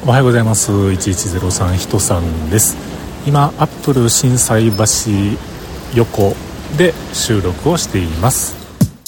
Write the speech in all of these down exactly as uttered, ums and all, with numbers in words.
おはようございます。いちいちゼロさんひとさんです。今アップル心斎橋横で収録をしています。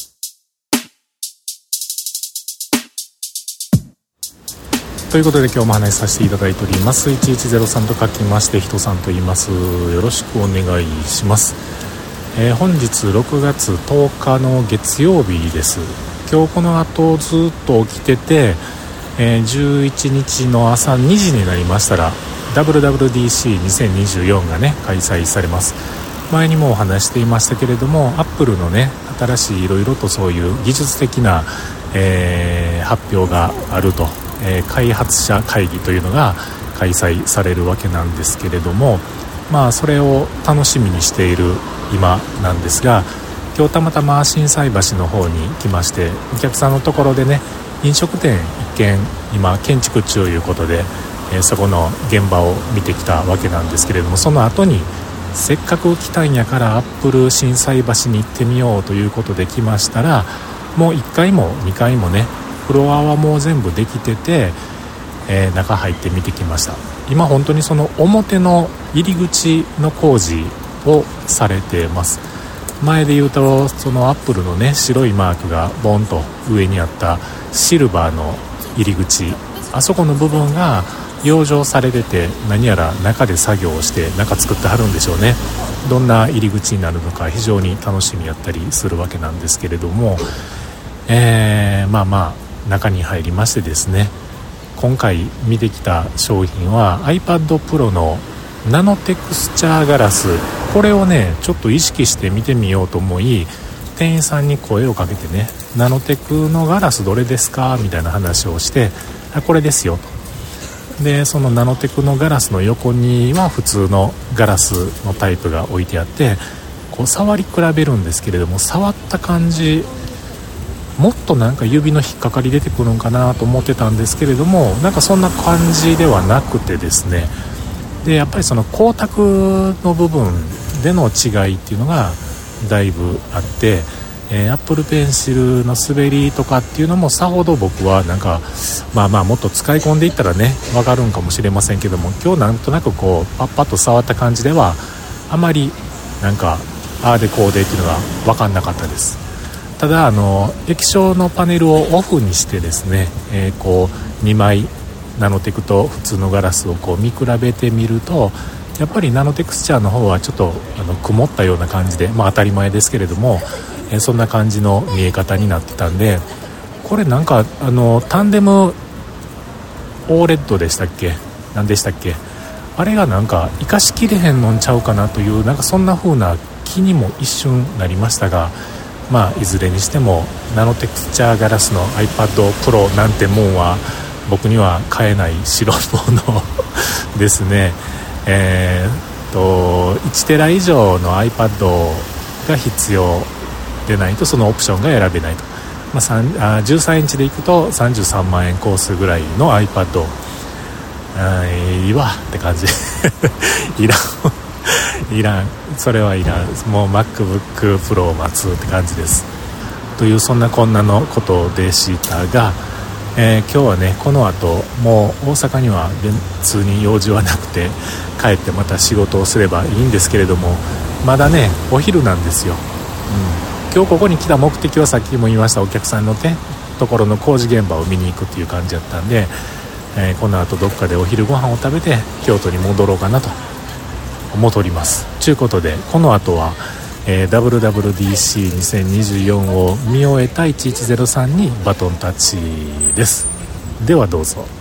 ということで今日も話しさせていただいております。いちいちゼロさんと書きましてひとさんと言います。よろしくお願いします。えー、本日ろくがつとおかの月曜日です。今日この後ずっと起きてて、えー、じゅういちにちの朝にじになりましたら ダブリューダブリューディーシーにせんにじゅうよん がね開催されます。前にもお話していましたけれども、アップルのね新しいいろいろとそういう技術的な、えー、発表があると、えー、開発者会議というのが開催されるわけなんですけれども、まあそれを楽しみにしている今なんですが、今日たまたま心斎橋の方に来まして、お客さんのところでね飲食店一軒今建築中ということで、えー、そこの現場を見てきたわけなんですけれども、その後にせっかく来たんやからアップル心斎橋に行ってみようということで来ましたら、もういっかいもにかいもねフロアはもう全部できてて、えー、中入って見てきました。今本当にその表の入り口の工事をされてます。前で言うとそのアップルのね白いマークがボンと上にあったシルバーの入り口、あそこの部分が養生されてて、何やら中で作業をして中作ってはるんでしょうね。どんな入り口になるのか非常に楽しみやったりするわけなんですけれども、えー、まあまあ中に入りましてですね、今回見てきた商品は iPad Pro のナノテクスチャーガラス、これをねちょっと意識して見てみようと思い、店員さんに声をかけてね、ナノテクのガラスどれですかみたいな話をして、あこれですよと。でそのナノテクのガラスの横には普通のガラスのタイプが置いてあって、こう触り比べるんですけれども、触った感じもっとなんか指の引っかかり出てくるんかなと思ってたんですけれども、なんかそんな感じではなくてですね、でやっぱりその光沢の部分での違いっていうのがだいぶあって、えー、Apple Pencil の滑りとかっていうのもさほど僕はなんかまあまあもっと使い込んでいったらね分かるんかもしれませんけども、今日なんとなくこうパッパッと触った感じではあまりなんかああでこうでっていうのが分かんなかったです。ただあの液晶のパネルをオフにしてですね、えー、こうにまいナノテクと普通のガラスをこう見比べてみると、やっぱりナノテクスチャーの方はちょっとあの曇ったような感じで、まあ当たり前ですけれども、えー、そんな感じの見え方になってたんで、これなんかあのタンデムオーレッドでしたっけ、何でしたっけ、あれがなんか生かしきれへんのんちゃうかなという、なんかそんな風な気にも一瞬なりましたが、まあいずれにしてもナノテクスチャーガラスの iPad Pro なんてもんは僕には買えない代物ですね。えー、といちテラ以上の iPad が必要でないとそのオプションが選べないと、まあ、あじゅうさんインチでいくとさんじゅうさんまんえんコースぐらいの iPad、あいいわって感じいらんいらん、それはいらん、もう MacBook Pro を待つって感じですという、そんなこんなのことでしたが、えー、今日はねこの後もう大阪には別に用事はなくて帰ってまた仕事をすればいいんですけれども、まだねお昼なんですよ、うん、今日ここに来た目的はさっきも言いましたお客さんのねところの工事現場を見に行くっていう感じだったんで、えー、この後どっかでお昼ご飯を食べて京都に戻ろうかなと思っております。ということでこの後はえー、ダブリューダブリューディーシーにせんにじゅうよん を見終えたいちいちゼロさんにバトンタッチです。ではどうぞ。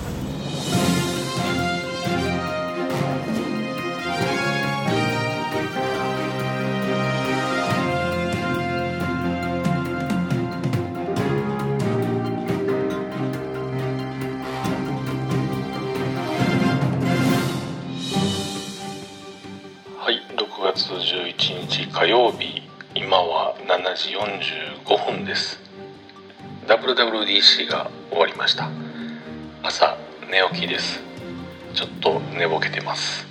はい、ろくがつじゅういちにち火曜日、今はしちじよんじゅうごふんです。 ダブリューダブリューディーシー が終わりました。朝寝起きです。ちょっと寝ぼけてます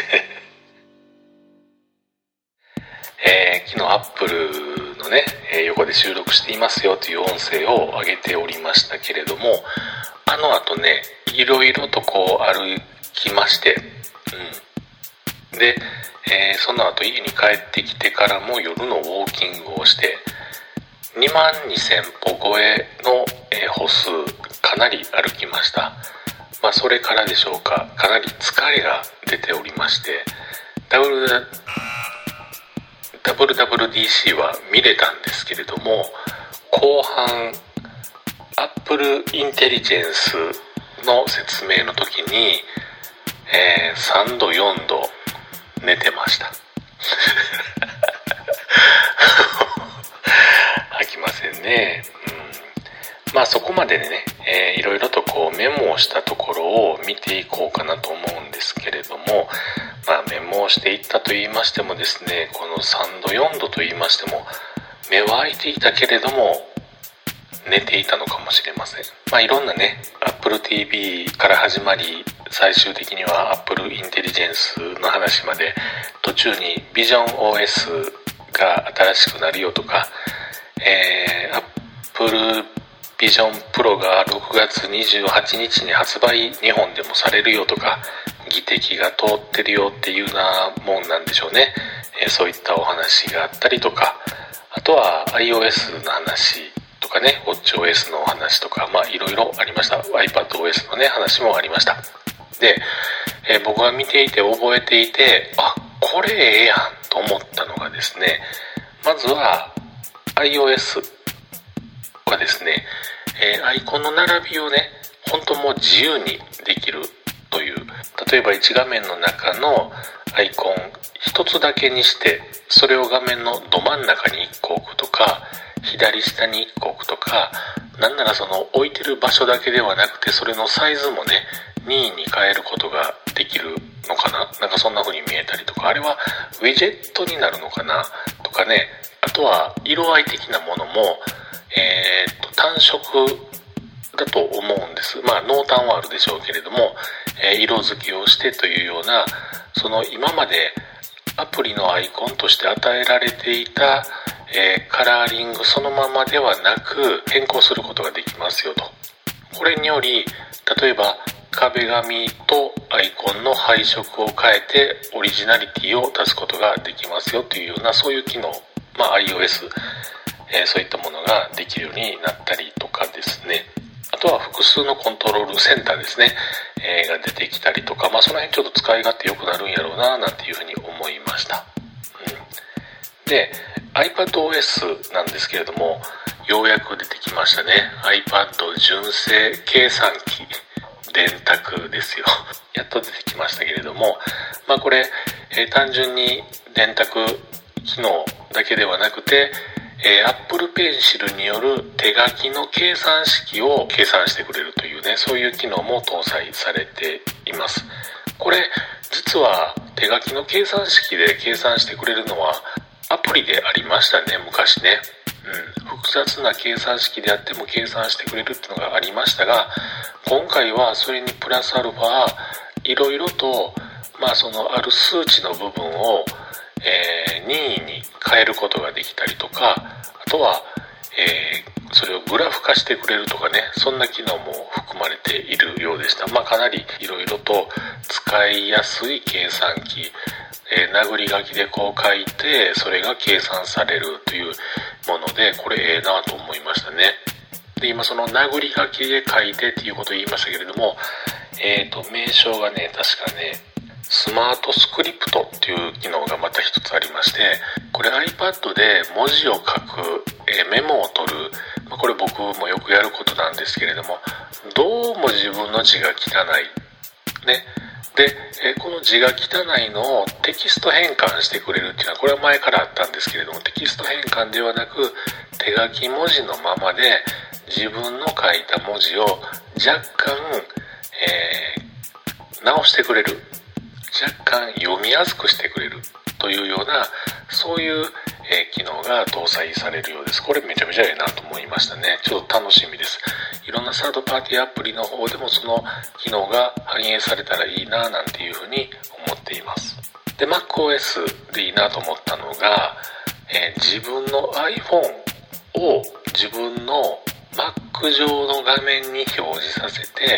えー、昨日アップルのね、えー、横で収録していますよという音声を上げておりましたけれども、あの後ねいろいろとこう歩きまして、うん、で、えー、その後家に帰ってきてからも夜のウォーキングをしてにまんにせんぽ超えの、えー、歩数かなり歩きました。まあそれからでしょうか、かなり疲れが出ておりまして、ダブル ダブリューダブリューディーシー は見れたんですけれども、後半アップルインテリジェンスの説明の時に、えー、さんどよんど寝てました飽きませんね、うん、まあそこまででね、えー、いろいろとこうメモをしたところを見ていこうかなと思うんですけれども、まあメモをしていったと言いましてもですね、このさんどよんどと言いましても目は開いていたけれども寝ていたのかもしれません。まあいろんなね Apple ティーブイ から始まり、最終的には Apple インテリジェンスの話まで、途中に Vision オーエス が新しくなるよとか、えー、Apple Vision Pro がろくがつにじゅうはちにちに発売日本でもされるよとか、議的が通ってるよっていうようなもんなんでしょうね、えー、そういったお話があったりとか、あとは iOS の話とかね、WatchOS のお話とか、まあいろいろありました。 iPadOS のね話もありました。で、えー、僕が見ていて覚えていて、あ、これええやんと思ったのがですね、まずは iOS はですね、えー、アイコンの並びをね、本当もう自由にできるという、例えばいち画面の中のアイコン一つだけにして、それを画面のど真ん中にいっこ置くとか、左下にいっこ置くとか、なんならその置いてる場所だけではなくて、それのサイズもね任意に変えることができるのかな、なんかそんな風に見えたりとか、あれはウィジェットになるのかなとかね、あとは色合い的なものも、えー、と単色だと思うんです。まあ濃淡はあるでしょうけれども、えー、色付けをしてというような、その今までアプリのアイコンとして与えられていた、えー、カラーリングそのままではなく変更することができますよと。これにより、例えば壁紙とアイコンの配色を変えてオリジナリティを出すことができますよというような、そういう機能、まあ iOS、えー、そういったものができるようになったりとかですね。あとは複数のコントロールセンターですね、えー、が出てきたりとか、まあその辺ちょっと使い勝手良くなるんやろうななんていうふうに思いました。うん、で iPadOS なんですけれども、ようやく出てきましたね。 iPad 純正計算機電卓ですよやっと出てきましたけれども、まあこれ、えー、単純に電卓機能だけではなくて、えー、Apple Pencil による手書きの計算式を計算してくれるというね、そういう機能も搭載されています。これ実は手書きの計算式で計算してくれるのはアプリでありましたね、昔ね。うん、複雑な計算式であっても計算してくれるっていうのがありましたが、今回はそれにプラスアルファいろいろと、まあそのある数値の部分を、えー、任意に変えることができたりとか、あとは、えー、それをグラフ化してくれるとかね、そんな機能も含まれているようでした。まあかなりいろいろと使いやすい計算機、えー、殴り書きでこう書いてそれが計算されるというもので、これええなと思いましたね。で今その殴り書きで書いてっていうことを言いましたけれども、えーと名称がね、確かねスマートスクリプトっていう機能がまた一つありまして、これ iPad で文字を書く、えー、メモを取る、まあ、これ僕もよくやることなんですけれども、どうも自分の字が汚いね。で、えー、この字が汚いのをテキスト変換してくれるっていうのは、これは前からあったんですけれども、テキスト変換ではなく手書き文字のままで自分の書いた文字を若干、えー、直してくれる、若干読みやすくしてくれるというような、そういう、えー、機能が搭載されるようです。これめちゃめちゃええなと思いましたね。ちょっと楽しみです。いろんなサードパーティーアプリの方でもその機能が反映されたらいいななんていうふうに思っています。で MacOS でいいなと思ったのが、えー、自分の iPhone を自分の Mac 上の画面に表示させて、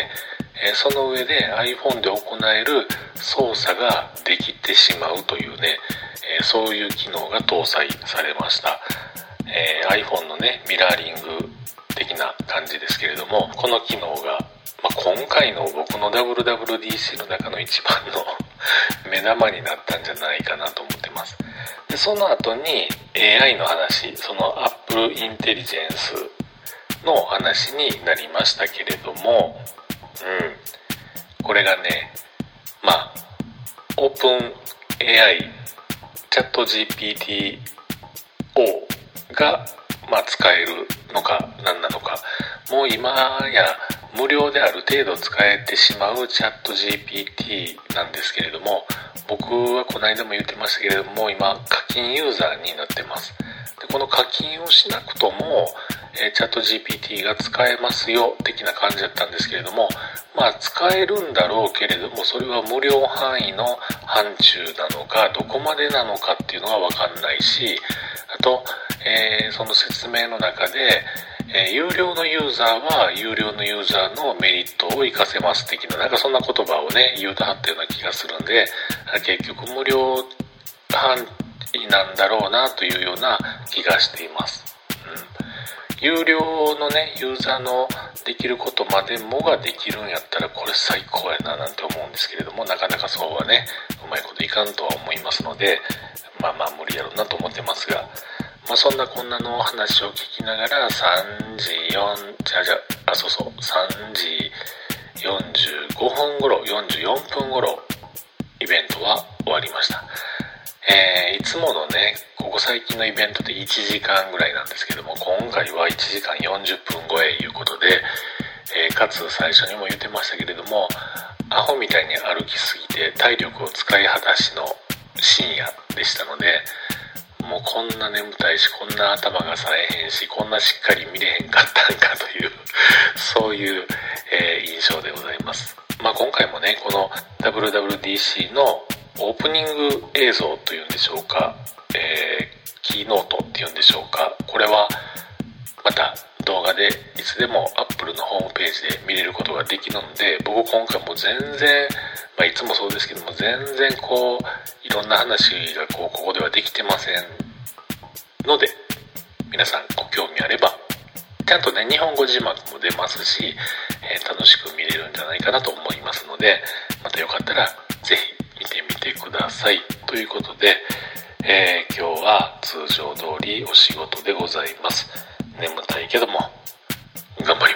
えー、その上で iPhone で行える操作ができてしまうというね、えー、そういう機能が搭載されました。えー、iPhone のねミラーリング的な感じですけれども、この機能が、まあ、今回の僕の ダブリューダブリューディーシー の中の一番の目玉になったんじゃないかなと思ってます。でその後に エーアイ の話、その Apple Intelligence の話になりましたけれども、うん、これがね、まあオープン エーアイ チャット ジーピーティーオー が、まあ、使えるのか何なのか、もう今や無料である程度使えてしまうチャット ジーピーティー なんですけれども、僕はこの間も言ってましたけれども、今課金ユーザーになってます。でこの課金をしなくとも、えー、チャット ジーピーティー が使えますよ的な感じだったんですけれども、まあ使えるんだろうけれども、それは無料範囲の範疇なのかどこまでなのかっていうのが分かんないし、あと、えー、その説明の中で、えー、有料のユーザーは有料のユーザーのメリットを活かせます的な、なんかそんな言葉をね言うとはったような気がするんで、結局無料範囲なんだろうなというような気がしています。うん、有料のねユーザーのできることまでもができるんやったらこれ最高やななんて思うんですけれども、なかなかそうはねうまいこといかんとは思いますので、まあまあ無理やろうなと思ってますが、まあ、そんなこんなのお話を聞きながらさんじよんじゃじゃあそうそうさんじよんじゅうごふん頃よんじゅうよんぷん頃イベントは終わりました。えー、いつものねここ最近のイベントでいちじかんぐらいなんですけども、今回はいちじかんよんじゅっぷん超えいうことで、えー、かつ最初にも言ってましたけれども、アホみたいに歩きすぎて体力を使い果たしの深夜でしたので、もうこんな眠たいし、こんな頭が冴えへんし、こんなしっかり見れへんかったんかというそういう、えー、印象でございます。まあ今回もねこの ダブリューダブリューディーシー のオープニング映像というんでしょうか、えー、キーノートっていうんでしょうか、これはまた動画でいつでも Apple のホームページで見れることができるので、僕今回も全然、まあ、いつもそうですけども全然こういろんな話がこうここではできてませんので、皆さんご興味あればちゃんとね日本語字幕も出ますし、えー、楽しく見れるんじゃないかなと思いますので、またよかったらぜひ見てみてくださいということで、えー、今日は通常通りお仕事でございます。眠たいけども頑張り